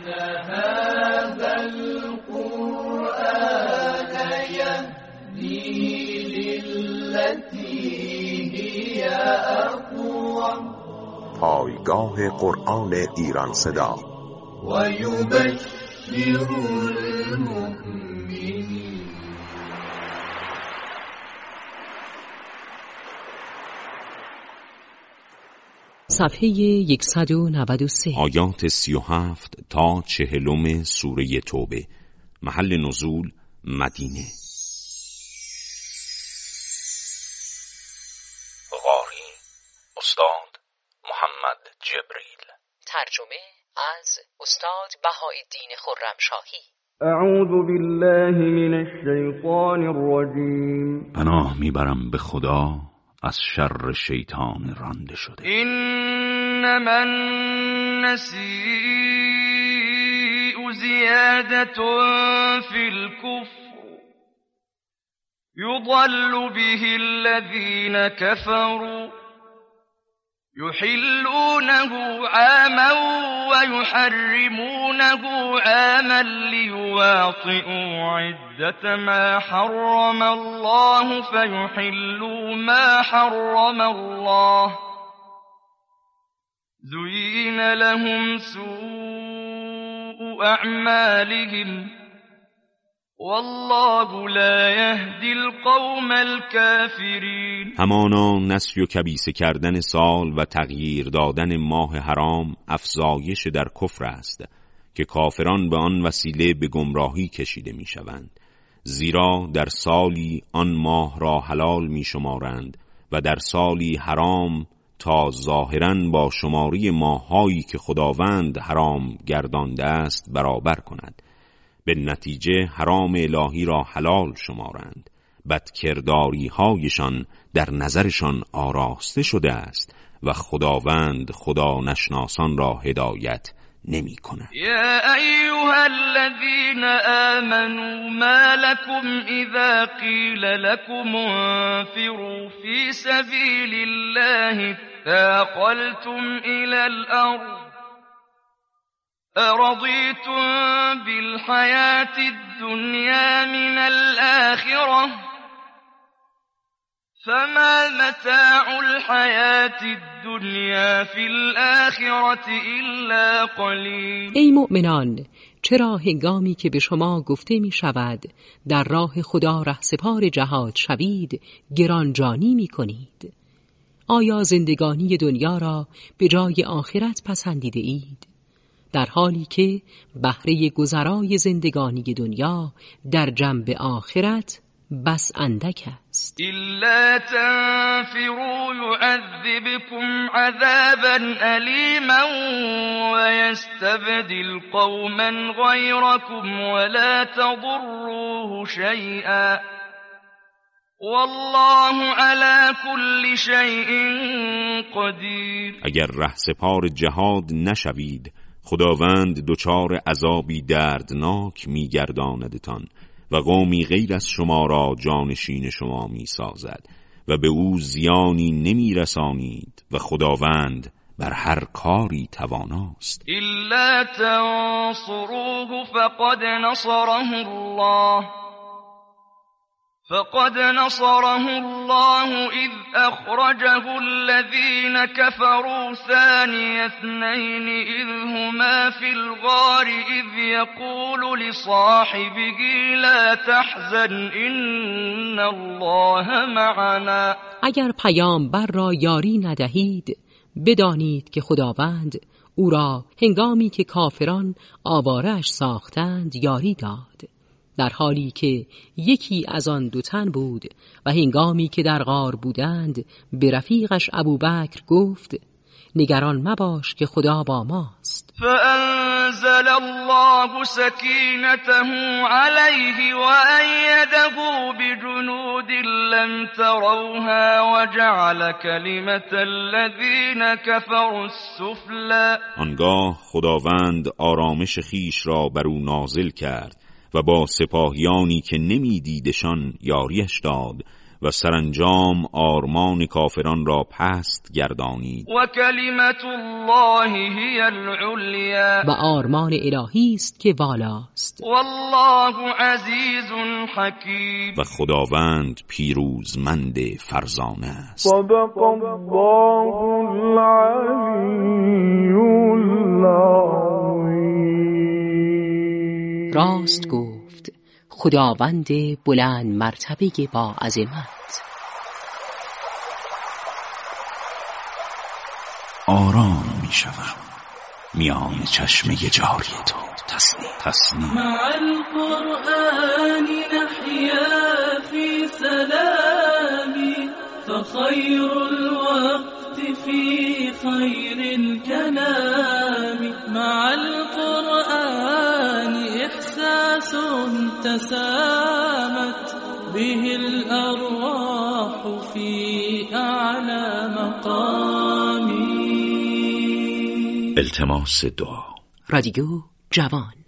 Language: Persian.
هذا القرآن يهدي للتي هي أقوم. پایگاه قرآن ایران صدا و یبشر المؤمنین. صفحه 193 آیات 37 تا 40 سوره توبه. محل نزول مدینه. قاری استاد محمد جبریل. ترجمه از استاد بهاءالدین خرمشاهی. اعوذ بالله من الشیطان الرجیم. پناه میبرم به خدا از شر شیطان رانده شده. انما النسیء زیادة فی الكفر یضل به الذین کفروا يحلونه عاما ويحرمونه عاما ليواطئوا عدة ما حرم الله فيحلوا ما حرم الله زين لهم سوء أعمالهم والله لا يهدي القوم الكافرين. همانا نسی و کبیسه کردن سال و تغییر دادن ماه حرام افزایش در کفر است که کافران به آن وسیله به گمراهی کشیده می شوند. زیرا در سالی آن ماه را حلال می شمارند و در سالی حرام تا ظاهراً با شماری ماهایی که خداوند حرام گردانده است برابر کند. به نتیجه حرام الهی را حلال شمارند. بدکرداری هایشان در نظرشان آراسته شده است و خداوند خدا نشناسان را هدایت نمی کند. یا ایها الذین آمنوا ما لكم اذا قیل لكم انفروا فی سبیل الله اثاقلتم الى الارض أرضيتم بالحياة الدنيا من الآخرة فما متاع الحياة الدنيا في الآخرة إلا قليل. ای مؤمنان، چرا هنگامی که به شما گفته می شود در راه خدا رهسپار جهاد شوید گرانجانی می کنید؟ آیا زندگانی دنیا را به جای آخرت پسندیده اید؟ در حالی که بهره گذرای زندگانی دنیا در جنب آخرت بس اندک است. إلا تنفروا يعذبكم عذابا أليما ويستبدل قوما غيركم ولا تضروه شيئا والله على كل شيء قدير. اگر رهسپار جهاد نشوید خداوند دچار عذابی دردناک می‌گرداندتان و قومی غیر از شما را جانشین شما می‌سازد و به او زیانی نمی‌رسانید و خداوند بر هر کاری تواناست. إلا تنصروه فقد نصره الله إذ أخرجه الذين كفروا ثاني اثنين إذ هما في الغار إذ يقول لصاحبه لا تحزن إن الله معنا. اگر پیامبر را یاری ندهید بدانید که خداوند او را هنگامی که کافران آواره‌اش ساختند یاری داد، در حالی که یکی از آن دو تن بود و هنگامی که در غار بودند به رفیقش ابوبکر گفت نگران مباش که خدا با ماست. فأنزل الله سكينته عليه وأيده بجنود لم تروها وجعل كلمة الذين كفروا السفلى. آنگاه خداوند آرامش خیش را بر او نازل کرد و با سپاهیانی که نمیدیدشان یاریش داد و سرانجام آرمان کافران را پست گردانید. و کلمت الله هی العلیا، و آرمان الهی است که والاست. والله عزیز حکیم، و خداوند پیروزمند فرزانه است. صدق الله العلی العظیم. راست گفت خداوند بلند مرتبه با عظمت. آرام می شوم میان چشم جاری تو. تسنیم مع القرآن نحيا في سلام، فخير الوقت في خير الكلام. مع القرآن إحساس تسامت به الأرواح في أعلى مقام. التماس دعا. رادیو جوان.